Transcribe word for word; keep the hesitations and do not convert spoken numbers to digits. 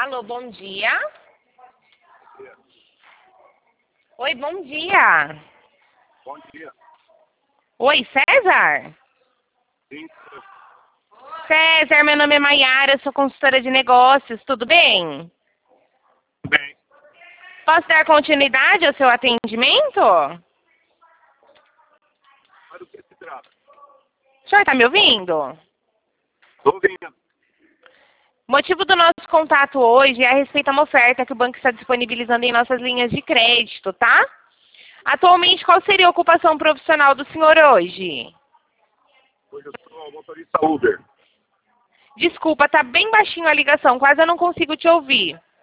Alô, bom dia. Oi, bom dia. Bom dia. Oi, César? Sim, César, meu nome é Maiara, eu sou consultora de negócios, tudo bem? bem. Posso dar continuidade ao seu atendimento? Mas do que se trata? O senhor está me ouvindo? Estou ouvindo. O motivo do nosso contato hoje é a respeito a uma oferta que o banco está disponibilizando em nossas linhas de crédito, tá? Atualmente, qual seria a ocupação profissional do senhor hoje? Hoje eu sou motorista Uber. Desculpa, tá bem baixinho a ligação, quase eu não consigo te ouvir.